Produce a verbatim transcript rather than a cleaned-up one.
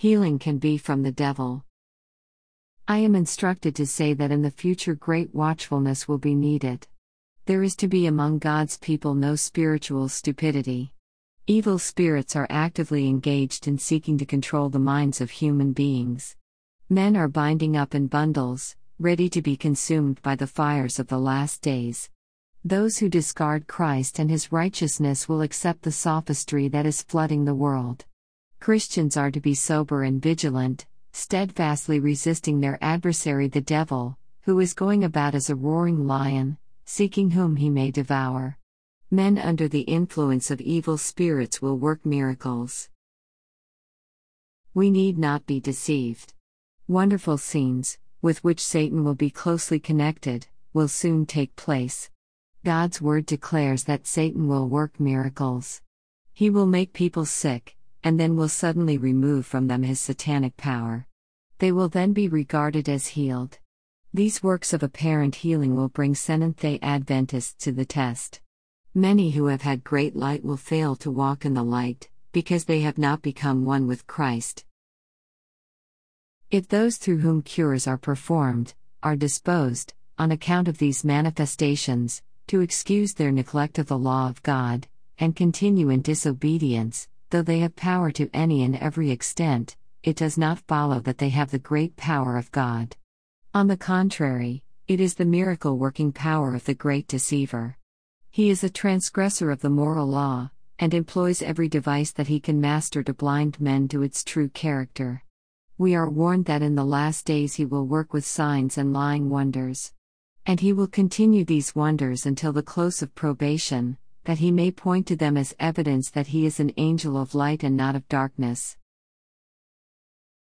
Healing can be from the devil. I am instructed to say that in the future great watchfulness will be needed. There is to be among God's people no spiritual stupidity. Evil spirits are actively engaged in seeking to control the minds of human beings. Men are binding up in bundles, ready to be consumed by the fires of the last days. Those who discard Christ and His righteousness will accept the sophistry that is flooding the world. Christians are to be sober and vigilant, steadfastly resisting their adversary the devil, who is going about as a roaring lion, seeking whom he may devour. Men under the influence of evil spirits will work miracles. We need not be deceived. Wonderful scenes, with which Satan will be closely connected, will soon take place. God's word declares that Satan will work miracles. He will make people sick, and then will suddenly remove from them his satanic power. They will then be regarded as healed. These works of apparent healing will bring Seventh-day Adventists to the test. Many who have had great light will fail to walk in the light, because they have not become one with Christ. If those through whom cures are performed, are disposed, on account of these manifestations, to excuse their neglect of the law of God, and continue in disobedience, though they have power to any and every extent, it does not follow that they have the great power of God. On the contrary, it is the miracle-working power of the great deceiver. He is a transgressor of the moral law, and employs every device that he can master to blind men to its true character. We are warned that in the last days he will work with signs and lying wonders. And he will continue these wonders until the close of probation, that he may point to them as evidence that he is an angel of light and not of darkness.